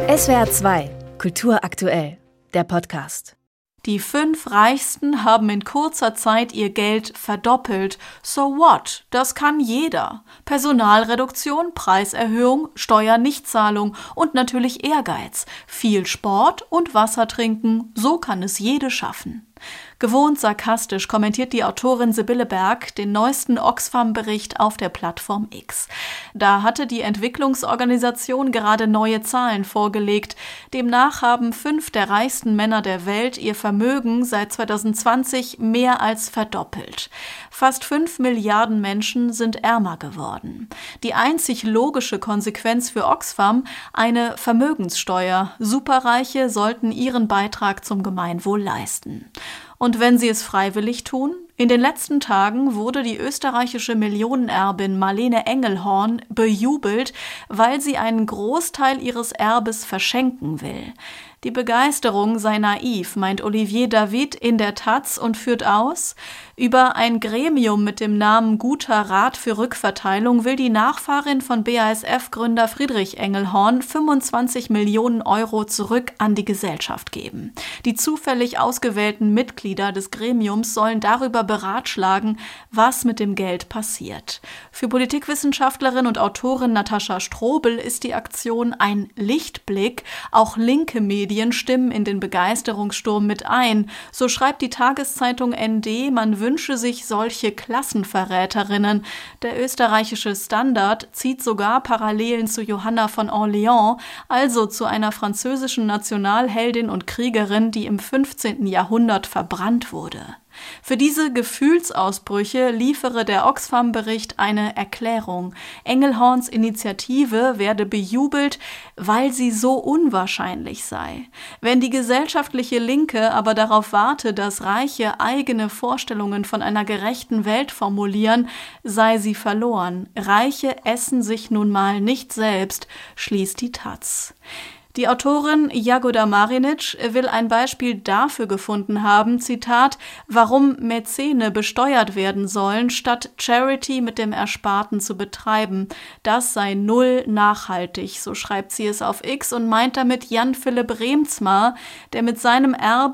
SWR 2 Kultur aktuell, der Podcast. Die 5 Reichsten haben in kurzer Zeit ihr Geld verdoppelt. So what? Das kann jeder. Personalreduktion, Preiserhöhung, Steuernichtzahlung und natürlich Ehrgeiz. Viel Sport und Wasser trinken, so kann es jede schaffen. Gewohnt sarkastisch kommentiert die Autorin Sibylle Berg den neuesten Oxfam-Bericht auf der Plattform X. Da hatte die Entwicklungsorganisation gerade neue Zahlen vorgelegt. Demnach haben 5 der reichsten Männer der Welt ihr Vermögen seit 2020 mehr als verdoppelt. Fast 5 Milliarden Menschen sind ärmer geworden. Die einzig logische Konsequenz für Oxfam: eine Vermögenssteuer. Superreiche sollten ihren Beitrag zum Gemeinwohl leisten. Und wenn sie es freiwillig tun? In den letzten Tagen wurde die österreichische Millionenerbin Marlene Engelhorn bejubelt, weil sie einen Großteil ihres Erbes verschenken will. Die Begeisterung sei naiv, meint Olivier David in der taz und führt aus: Über ein Gremium mit dem Namen Guter Rat für Rückverteilung will die Nachfahrin von BASF-Gründer Friedrich Engelhorn 25 Millionen Euro zurück an die Gesellschaft geben. Die zufällig ausgewählten Mitglieder des Gremiums sollen darüber beratschlagen, was mit dem Geld passiert. Für Politikwissenschaftlerin und Autorin Natascha Strobel ist die Aktion ein Lichtblick. Auch linke Medien stimmen in den Begeisterungssturm mit ein. So schreibt die Tageszeitung ND, man wünsche sich solche Klassenverräterinnen. Der österreichische Standard zieht sogar Parallelen zu Johanna von Orleans, also zu einer französischen Nationalheldin und Kriegerin, die im 15. Jahrhundert verbrannt wurde. Für diese Gefühlsausbrüche liefere der Oxfam-Bericht eine Erklärung. Engelhorns Initiative werde bejubelt, weil sie so unwahrscheinlich sei. Wenn die gesellschaftliche Linke aber darauf warte, dass Reiche eigene Vorstellungen von einer gerechten Welt formulieren, sei sie verloren. Reiche essen sich nun mal nicht selbst, schließt die taz. Die Autorin Jagoda Marinic will ein Beispiel dafür gefunden haben, Zitat, warum Mäzene besteuert werden sollen, statt Charity mit dem Ersparten zu betreiben. Das sei null nachhaltig, so schreibt sie es auf X und meint damit Jan-Philipp Reemtsma, der mit seinem Erbe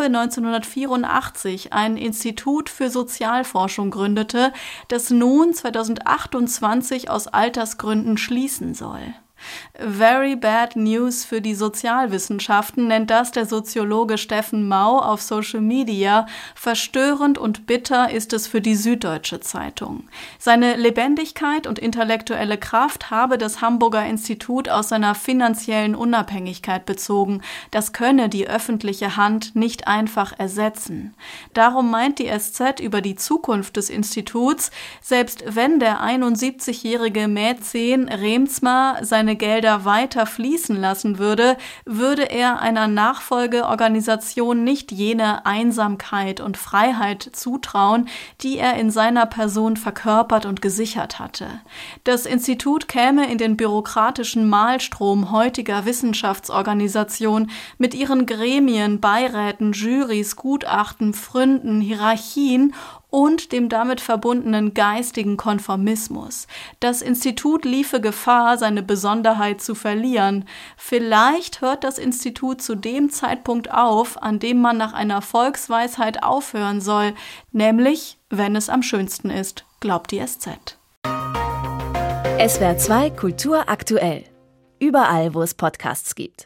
1984 ein Institut für Sozialforschung gründete, das nun 2028 aus Altersgründen schließen soll. Very bad news für die Sozialwissenschaften nennt das der Soziologe Steffen Mau auf Social Media. Verstörend und bitter ist es für die Süddeutsche Zeitung. Seine Lebendigkeit und intellektuelle Kraft habe das Hamburger Institut aus seiner finanziellen Unabhängigkeit bezogen. Das könne die öffentliche Hand nicht einfach ersetzen. Darum meint die SZ über die Zukunft des Instituts: Selbst wenn der 71-jährige Mäzen Reemtsma seine Gelder weiter fließen lassen würde, würde er einer Nachfolgeorganisation nicht jene Einsamkeit und Freiheit zutrauen, die er in seiner Person verkörpert und gesichert hatte. Das Institut käme in den bürokratischen Mahlstrom heutiger Wissenschaftsorganisationen mit ihren Gremien, Beiräten, Jurys, Gutachten, Pfründen, Hierarchien und dem damit verbundenen geistigen Konformismus. Das Institut liefe Gefahr, seine Besonderheit zu verlieren. Vielleicht hört das Institut zu dem Zeitpunkt auf, an dem man nach einer Volksweisheit aufhören soll, nämlich, wenn es am schönsten ist, glaubt die SZ. SWR 2 Kultur aktuell. Überall, wo es Podcasts gibt.